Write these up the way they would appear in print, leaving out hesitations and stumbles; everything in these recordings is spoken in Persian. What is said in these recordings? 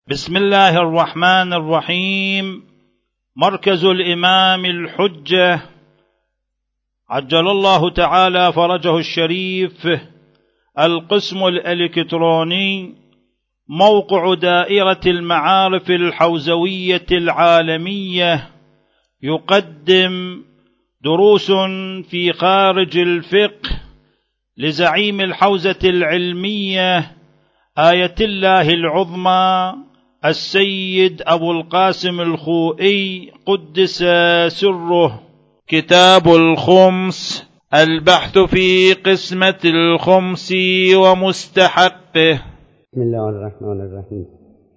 بسم الله الرحمن الرحيم. مركز الإمام الحجة عجل الله تعالى فرجه الشريف، القسم الإلكتروني، موقع دائرة المعارف الحوزوية العالمية، يقدم دروس في خارج الفقه لزعيم الحوزة العلمية آية الله العظمى السيد أبو القاسم الخوئي قدس سره. كتاب الخمس، البحث في قسمة الخمس ومستحقه. بسم الله الرحمن الرحيم.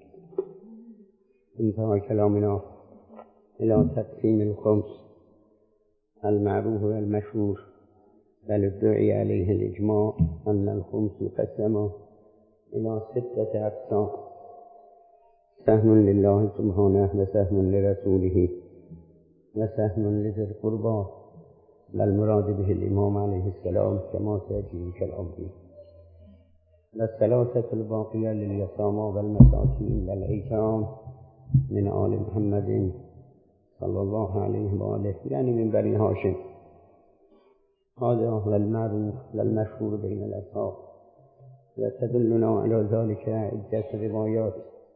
انتهى كلامنا إلى تقسيم الخمس المعروف والمشهور، بل ادعي عليه الإجماع أن الخمس يقسم إلى 6 أقسام: سهم لله سبحانه، وسهم لرسوله، وسهم لذي القربى، والمراد به الإمام عليه السلام كما سيأتي كلام فيه، والثلاثة الباقية لليتامى والمساكين والأيتام من آل محمد صلى الله عليه وآله، يعني من بني هاشم. هذا هو المعروف والمشهور بين الأصحاب، وتدلنا على ذلك عدة روايات.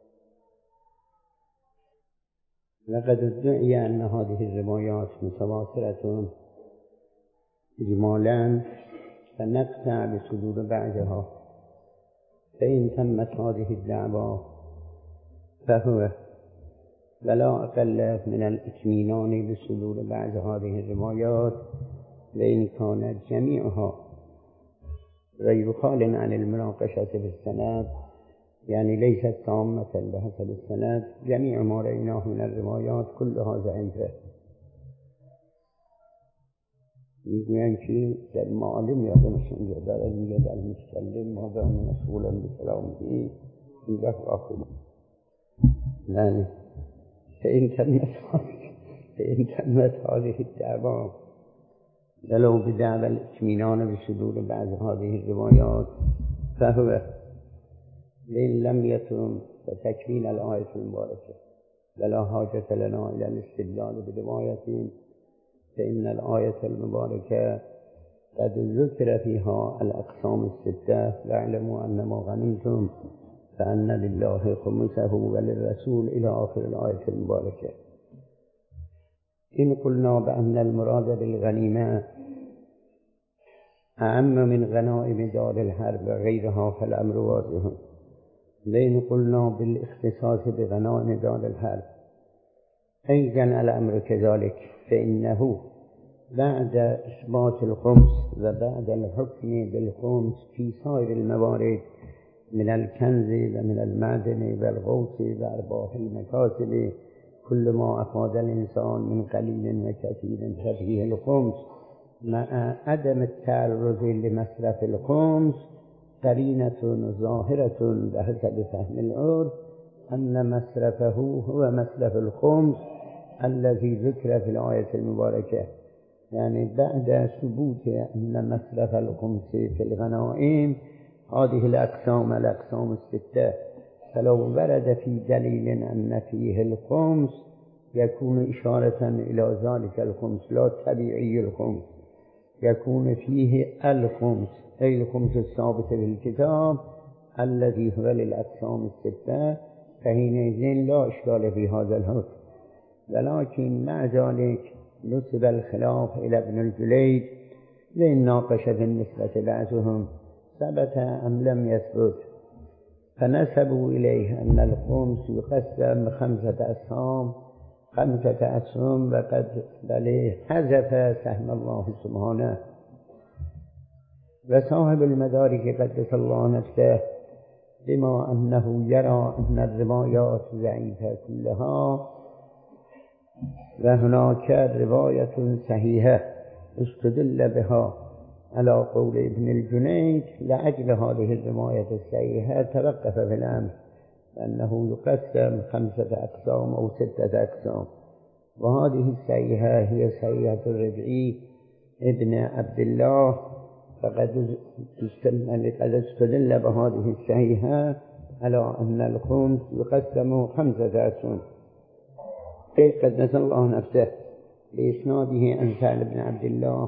لقد ادعي أن هذه الروايات متواترة إجمالا، فنقطع بصدور بعضها، فإن تمت هذه الدعوة فهو ولا أقل من الإطمئنان بصدور بعض هذه الروايات، وإن كانت جميعها غير خال عن المناقشة في السند، يعني ليست تامة بحسب السند. جميع ما رأيناه من الروايات كلها ضعيفة. میگویند که در معالم یادمشون بیاد داره میگه در متکلم مادام مسئولا بکلامه اینجا آخر نه فإن تمت هذه الدعوة ولو بدعوى الاطمئنان بصدور بعض هذه الروايات فهو وإن لم يتم فتكميل الآية المباركة، ولا حاجة لنا إلى الاستدلال برواية، فإن الآية المباركة قد ذكر فيها الأقسام 6: واعلموا أن ما غنمتم فأن لله خمسه وللرسول إلى آخر الآية المباركة. إن قلنا بأن المراد بالغنيمة أعم من غنائم دار الحرب وغيرها فالأمر واضح، وإن قلنا بالاختصاص بغنائم دار الحرب أيضا الأمر كذلك، فإنه بعد إثبات الخمس وبعد الحكم بالخمس في سائر الموارد من الكنز ومن المعدن والغوث وأرباح المكاسب، كل ما أفاد الإنسان من قليل وكثير ففيه الخمس، مع عدم التعرض لمصرف الخمس قرينة ظاهرة بحسب فهم العرف أن مصرفه هو مصرف الخمس الذي ذكر في الآية المباركة. يعني بعد ثبوت أن مصرف الخمس في الغنائم هذه الأقسام 6، فلو ورد في دليل أن فيه الخمس يكون إشارة إلى ذلك الخمس لا طبيعي الخمس، يكون فيه الخمس أي الخمس الثابت في الكتاب الذي هو للأقسام 6، فحينئذ لا إشكال في هذا الحكم. ولكن مع ذلك نسب الخلاف إلى ابن الجليد، وإن ناقش بالنسبة بعضهم ثبت أم لم يثبت، فنسبوا إليه أن الخمس يقسم 5 أسهم، وقد حذف سهم الله سبحانه. وصاحب المدارك قدس الله نفسه بما أنه يرى أن الروايات ضعيفة كلها وهناك رواية صحيحة استدل بها على قول ابن الجنيد، لأجل هذه الرواية الصحيحة توقف في الأمر أنه يقسم 5 أقسام أو 6 أقسام. وهذه الصحيحة هي صحيحة الربعي ابن عبد الله، فقد استدل بهذه الصحيحة على أن الخمس يقسم 5 أسهم. قدس الله نفسه بإسناده عن سهل بن عبد الله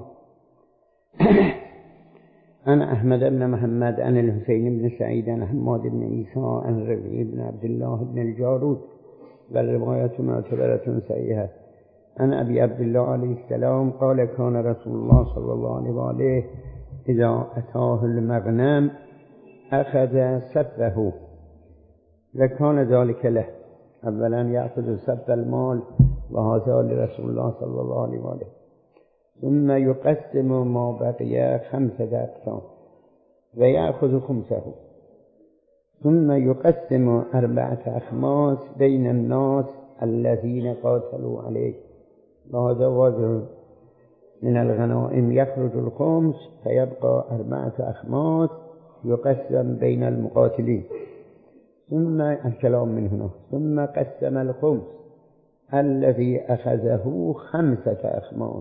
عن أحمد بن محمد عن الحسين بن سعيد عن حماد بن عيسى عن ربيع بن عبد الله بن الجارود، والرواية معتبرة صحيحة. عن أبي عبد الله عليه السلام قال كان رسول الله صلى الله عليه وآله إذا أتاه المغنم أخذ سبه، وكان ذلك له. أولا يأخذ سب المال وهذا لرسول الله صلى الله عليه وآله، ثم يقسم ما بقي 5 أقسام ويأخذ خمسه، ثم يقسم 4 أخماس بين الناس الذين قاتلوا عليه، وهذا واجب من الغنائم يخرج الخمس فيبقى 4 أخماس يقسم بين المقاتلين. ثم الكلام من هنا، ثم قسم الخمس الذي أخذه 5 أخماس،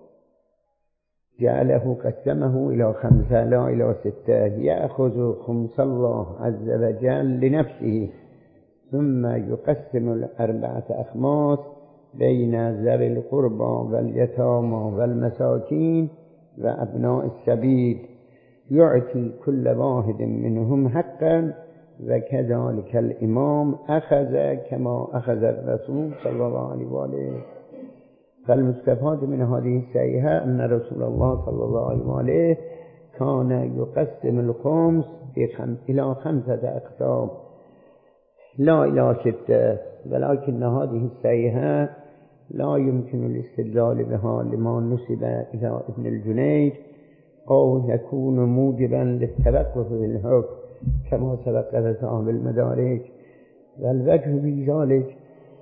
جعله قسمه إلى 5 لا إلى 6، يأخذ خمس الله عز وجل لنفسه، ثم يقسم 4 أخماس بين ذوي القربى واليتامى والمساكين وأبناء السبيل، يعطي كل واحد منهم حقا، وكذلك الإمام أخذ كما أخذ الرسول صلى الله عليه وآله. فالمستفاد من هذه الصحيحة أن رسول الله صلى الله عليه وآله كان يقسم الخمس إلى 5 أقسام لا إلى 6، ولكن هذه الصحيحة لا يمكن الاستدلال بها لما نسب إلى ابن الجنيد أو يكون موجبا للتوقف في الحكم كما سبق صاحب المدارج. والوجه في ذلك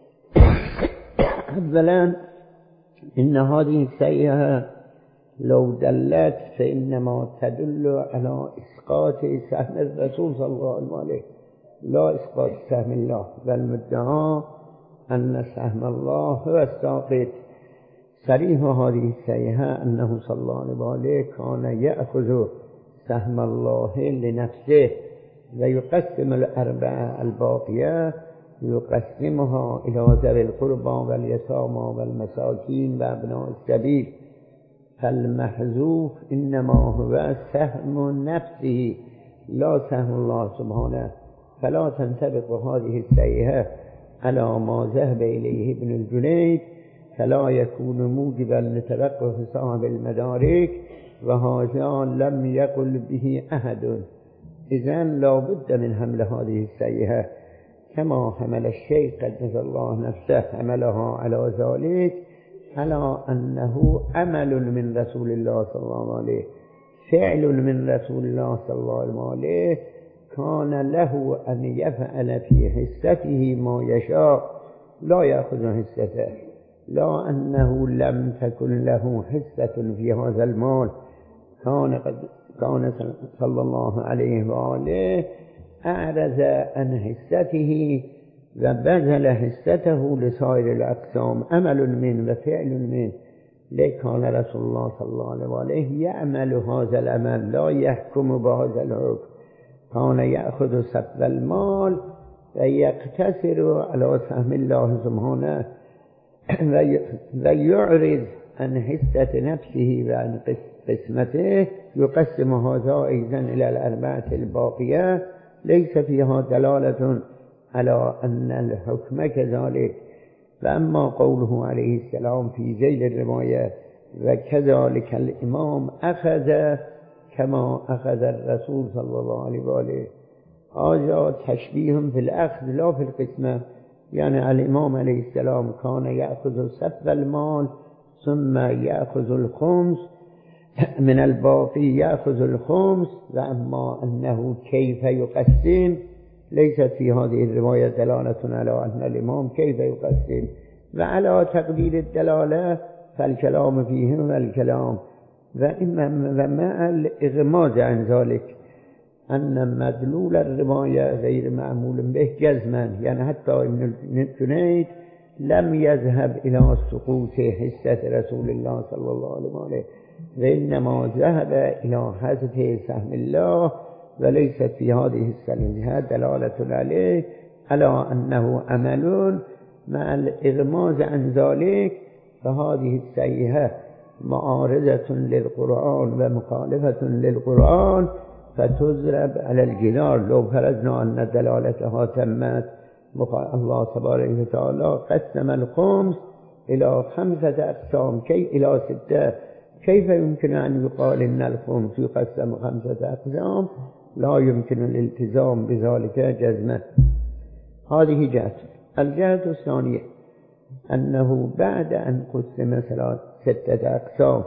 أولا إن هذه الصحيحة لو دلت فإنما تدل على إسقاط سهم الرسول صلى الله عليه وآله لا إسقاط سهم الله، والمدعى أن سهم الله هو الساقط. صريح هذه الصحيحة أنه صلى الله عليه وآله كان يأخذ سهم الله لنفسه ويقسم 4 الباقية، يقسمها إلى ذوي القربى واليتامى والمساكين وأبناء السبيل. فالمحذوف إنما هو سهم نفسه لا سهم الله سبحانه، فلا تنطبق هذه الصحيحة على ما ذهب إليه ابن الجنيد، فلا يكون موجبا لتوقف صاحب المدارك، وهذا لم يقل به أحد. إذن لا بد من حمل هذه الصحيحة كما حمل الشيخ قدس الله نفسه حملها على ذلك، على أنه عمل من رسول الله صلى الله عليه، فعل من رسول الله صلى الله عليه، كان له أن يفعل في حصته ما يشاء لا يأخذ حصته، لا أنه لم تكن له حصة في هذا المال. كان صلى الله عليه وآله أعرض عن حصته وبذل حصته لسائر الأقسام، عمل من وفعل من. لكن رسول الله صلى الله عليه وآله يعمل هذا العمل لا يحكم بهذا الحكم. كان يأخذ سبب المال ويقتصر على سهم الله سبحانه ويعرض عن حصة نفسه وعن قسمته، يقسم هذا أيضا إلى 4 الباقية، ليس فيها دلالة على أن الحكم كذلك. فأما قوله عليه السلام في ذيل الرواية وكذلك الإمام أخذ كما أخذ الرسول صلى الله عليه وآله، هذا تشبيه في الأخذ لا في القسمة. يعني الإمام عليه السلام كان يأخذ سبب المال ثم يأخذ الخمس من الباقي، يأخذ الخمس. وأما أنه كيف يقسم ليست في هذه الرواية دلالة على أن الإمام كيف يقسم، وعلى تقدير الدلالة فالكلام فيه والكلام. ومع الإغماض عن ذلك أن مدلول الرواية غير معمول به جزما، يعني حتى ابن الجنيد لم يذهب إلى سقوط حصة رسول الله صلى الله عليه وآله، وإنما ذهب إلى حذف سهم الله وليست في هذه السنة دلالة عليه على أنه عمل مع الإغماز عن ذلك، فهذه السيئة معارضة للقرآن ومخالفة للقرآن فتضرب على الجدار. لو فرضنا أن دلالتها تمت، الله تبارك وتعالى قسم الخمس إلى 5 أقسام إلى 6، كيف يمكن أن يقال إن الخمس يقسم 5 أقسام؟ لا يمكن الالتزام بذلك جزما. هذه جهة. الجهة الثانية أنه بعد أن قسم 6 أقسام،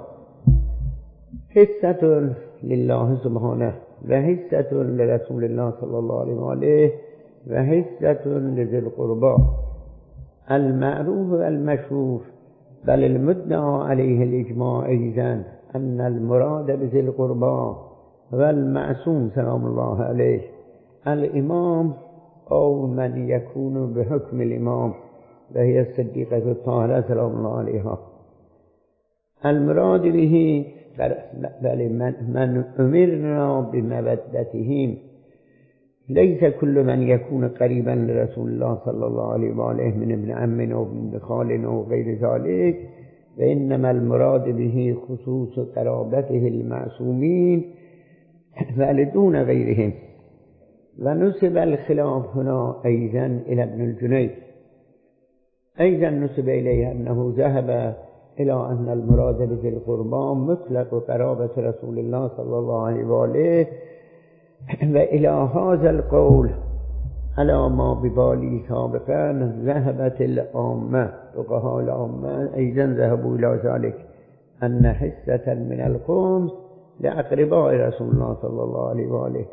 حصة لله سبحانه وحصة لرسول الله صلى الله عليه وآله وحصة لذي القربى، المعروف والمشهور بل المدعى عليه الإجماع أيضا أن المراد بذي القربى والمعصوم سلام الله عليه الإمام أو من يكون بحكم الإمام، وهي الصديقة الطاهرة سلام الله عليها. المراد به بل من أمرنا بمودتهم، ليس كل من يكون قريبا لرسول الله صلى الله عليه وآله من ابن عم أو ابن خال أو غير ذلك، وإنما المراد به خصوص قرابته المعصومين ولدون غيرهم. ونسب الخلاف هنا أيضا إلى ابن الجنيد، أيضا نسب إليه أنه ذهب إلى أن المراد بذي القربى مطلق قرابة رسول الله صلى الله عليه وآله، وإلى هذا القول على ما ببالي سابقا ذهبت العامة، فقهاء العامة أيضا ذهبوا إلى ذلك، أن حصة من الخمس لأقرباء رسول الله صلى الله عليه وآله.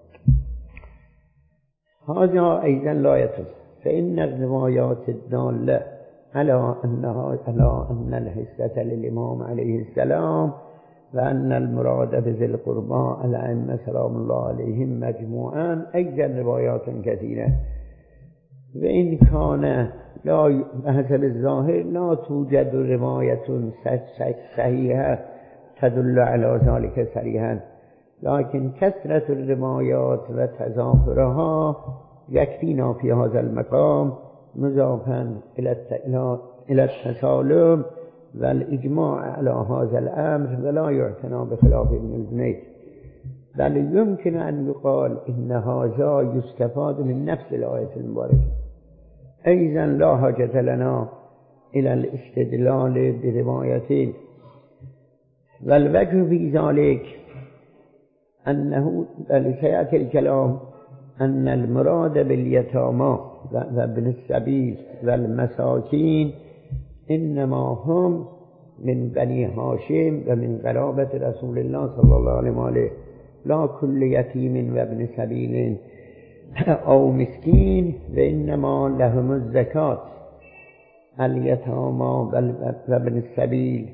هذا أيضا لا يتم، فإن الروايات الدالة على أن الحصة للإمام عليه السلام وأن المراد بذي القربى الأئمة سلام الله عليهم مجموعا أيضا روايات كثيرة، وإن كان لا بحسب الظاهر لا توجد رواية صحيحة تدل على ذلك صريحا، لكن كثرة الروايات وتظاهرها يكفينا في هذا المقام، مضافا إلى التسالم والإجماع على هذا الأمر، ولا يعتنى بخلاف ابن الجنيد. بل يمكن أن يقال إن هذا يستفاد من نفس الآية المباركة. أيضا لا حاجة لنا إلى الاستدلال بروايتين، والوجه في ذلك أنه سيأتي الكلام أن المراد باليتامى وابن السبيل والمساكين إنما هم من بني هاشم ومن قرابة رسول الله صلى الله عليه وآله، لا كل يتيم وابن سبيل أو مسكين، وإنما لهم الزكاة. اليتامى وابن السبيل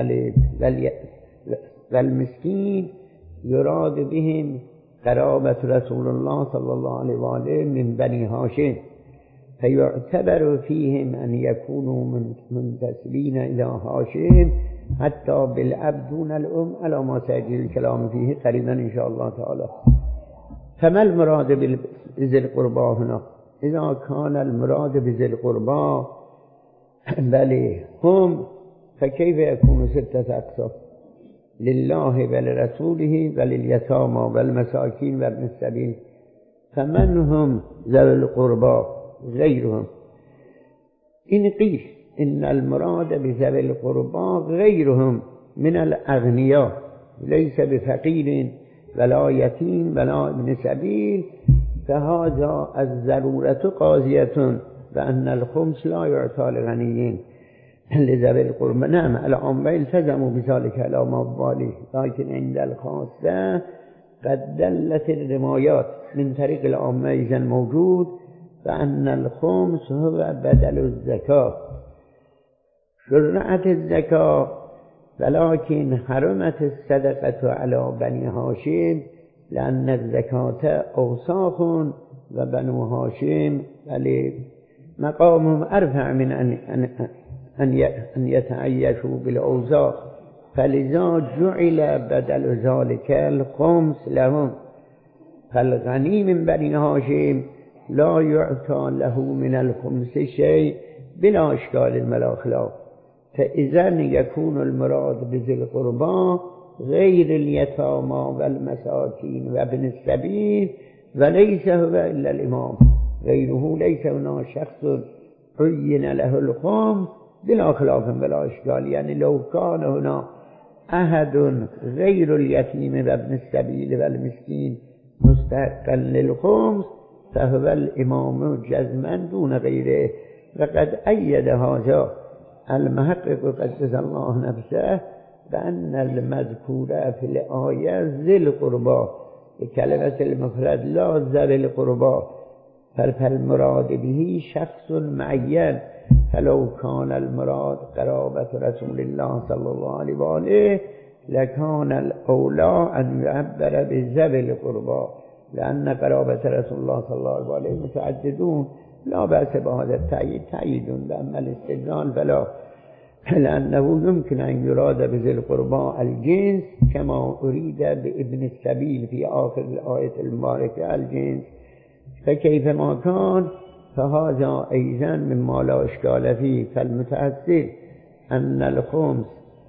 والمسكين يراد بهم قرابة رسول الله صلى الله عليه وآله من بني هاشم، فيعتبر فيهم أن يكونوا منتسبين إلى هاشم حتى بالأب دون الأم، على ما سيجري الكلام فيه قريبا إن شاء الله تعالى. فما المراد بذي القربى هنا؟ إذا كان المراد بذي القربى بل هم، فكيف يكون 6 أقسام؟ لله ولرسوله ولليتامى والمساكين وابن السبيل، فمن هم ذوي القربى غيرهم؟ إن قيل إن المراد بذوي القربى غيرهم من الأغنياء، ليس بفقير ولا يتيم ولا ابن سبيل، فهذا الضرورة قاضية بأن الخمس لا يعطى للغنيين لذوي القربى. نعم العامة التزموا بذلك على ما بالي، لكن عند الخاصة قد دلت الروايات من طريق العامة إذن موجود فأن الخمس هو بدل الزكاة. شرعت الزكاة ولكن حرمت الصدقة على بني هاشم، لأن الزكاة أوساخ وبنو هاشم مقامهم أرفع من أن يتعيشوا بالأوساخ، فلذا جعل بدل ذلك الخمس لهم. فالغنی من بنی هاشم لا یعطى له من الخمس شيء بلا اشکال ولا خلاف. فاذا يكون المراد بذي القربى غير اليتامى والمساكين وابن السبيل وليس هو الا الامام غيره ليس هنا شخص عين له الخمس بلا خلاف ولا اشکال. يعني لو كان هنا احد غير اليتيم وابن السبيل والمسكين مستحقا للخمس فهو الامام جزما دون غيره. وقد أيد هذا المحقق قدس الله نفسه بأن المذكور في الآية ذي القربى بكلمة المفرد لا ذوي القربى فالمراد به شخص معين. فلو كان المراد قرابة رسول الله صلى الله عليه وآله لكان الأولى أن يعبر بذوي القربى لأن قرابة رسول الله صلى الله عليه وآله متعددون لا بأس بهذا التأييد تأييد. أما الاستدلال فلا، لأنه يمكن أن يراد بذي القربى الجنس كما أريد بابن السبيل في آخر الآية المباركة الجنس. فكيف ما كان فهذا أيضا مما لا إشكال فيه. فالمتأصل أن الخمس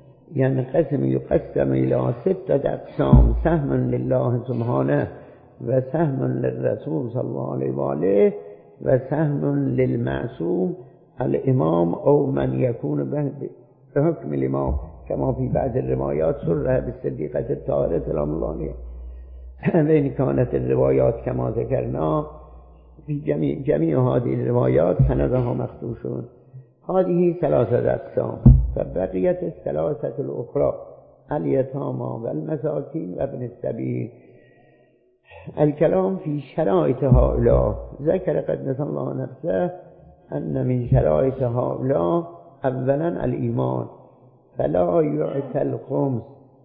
يقسم إلى 6 أقسام: سهم لله سبحانه وسهم للرسول صلى الله عليه وآله وسهم للمعصوم الإمام أو من يكون بحكم الإمام كما في بعض الروايات صرح بالصديقة الطاهرة سلام الله عليها. وإن كانت الروايات كما ذكرنا في جميع هذه الروايات سندها مخدوشون. هذه 3 أقسام. فبقيت 3 الأخرى اليتامى والمساكين وابن السبيل. الكلام في شرائط هؤلاء. ذكر قدس الله نفسه أن من شرائط هؤلاء أولا الإيمان، فلا يعطى الخمس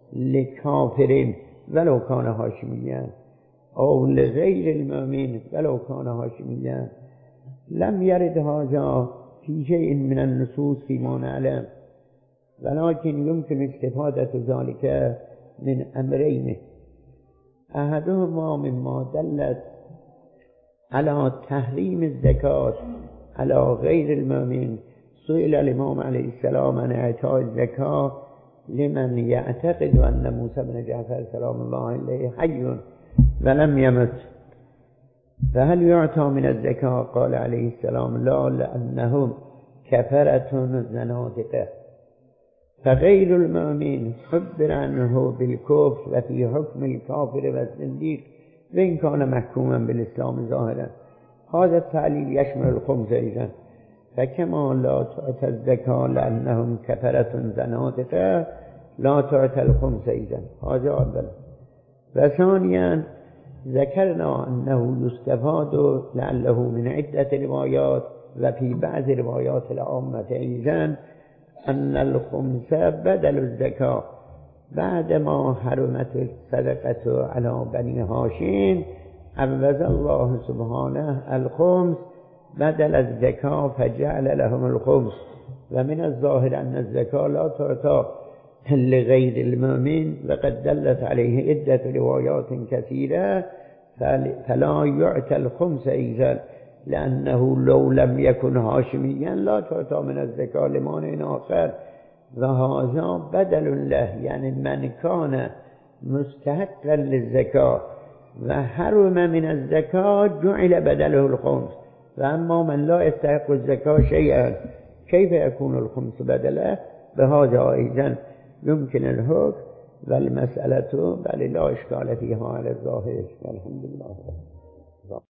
لكافر ولو كان هاشميا أو لغير المؤمن ولو كان هاشميا. لم يرد هذا في شيء من النصوص فيما نعلم، ولكن يمكن استفادة ذلك من أمرين: أحدهما مما دلت على تحريم الزكاة على غير المؤمن. سئل الإمام عليه السلام عن إعطاء الزكاة لمن يعتقد أن موسى بن جعفر سلام الله عليه حي ولم يمت فهل يعطى من الزكاة؟ قال عليه السلام لا، لأنهم كفرة زنادقة. فغير المؤمن عبر عنه بالكفر وفي حكم الكافر والزنديق وإن كان محكوما بالإسلام ظاهرا. هذا التعليل يشمل الخمس أيضا. فكما لا تعطى الزكاة لأنهم كفرة زنادقة لا تعطى الخمس أيضا. هذا أولا. وثانيا ذكرنا أنه يستفاد لعله من عدة روايات وفي بعض روايات العامة أيضا أن الخمس بدل الزكاة. بعدما حرمت الصدقة على بني هاشم عوض الله سبحانه الخمس بدل الزكاة فجعل لهم الخمس. ومن الظاهر أن الزكاة لا تعطى لغير المؤمن، وقد دلت عليه عدة روايات كثيرة. فلا يعطى الخمس أيضا لأنه لو لم يكن هاشميا لا تعطى من الزكاة لمانع آخر، وهذا بدل له. يعني من كان مستحقا للزكاة وحرم من الزكاة جعل بدله الخمس، وأما من لا يستحق الزكاة شيئا كيف يكون الخمس بدله؟ بهذا أيضا يمكن الحكم والمسألة بل لا إشكال فيها على الظاهر. والحمد لله.